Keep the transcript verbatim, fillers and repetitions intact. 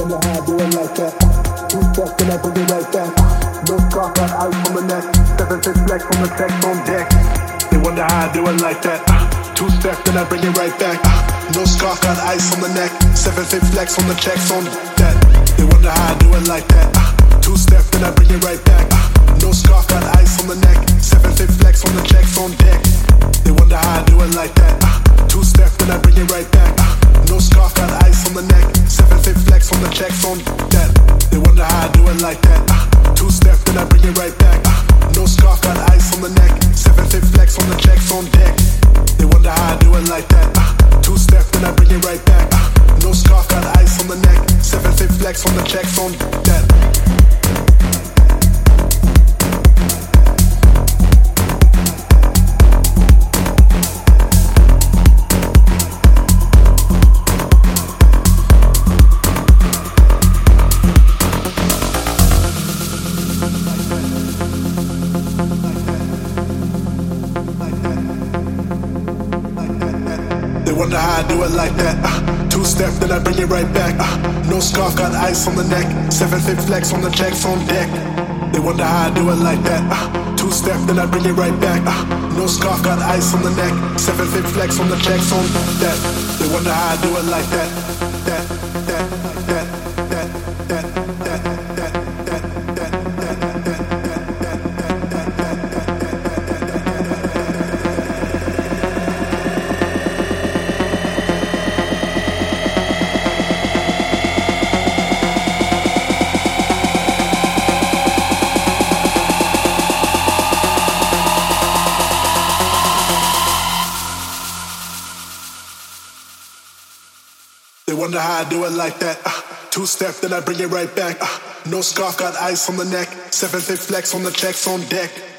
wonder how I do it like that. Two steps and I bring it right back. No scarf, got ice on the neck. Seven six flex on the text on deck. They wonder how I do it like that. Two steps and I bring it right back. No scarf, got ice on the neck. Seven six flex on the checks on that. They wonder how I do it like that. Two steps and I bring it right back. No scarf, got ice on the neck. Seven six flex on the checks on deck. They wonder how I do it like that. Two steps and I bring it right back. No scarf, got ice on the neck. Seven six flex on the checks on that. They wonder how I do it like that. Two steps and I bring it right back. No scarf, got ice on the neck. Seven six flex on the checks on deck. They wonder how I do it like that. Two steps and I bring it right back. No scarf, got ice on the neck. Seven six flex on the checks on that. They wonder how I do it like that. Uh, two step, then I bring it right back. Uh, no scarf, got ice on the neck. Seven fifth flex on the checks on deck. They wonder how I do it like that. Uh, two step, then I bring it right back. Uh, no scarf, got ice on the neck. Seven fifth flex on the checks on that. They wonder how I do it like that. That, that, that, that, that, that, that, that, They wonder how I do it like that. Uh, two step, then I bring it right back. Uh, no scarf, got ice on the neck. Seven fifth flex on the checks on deck.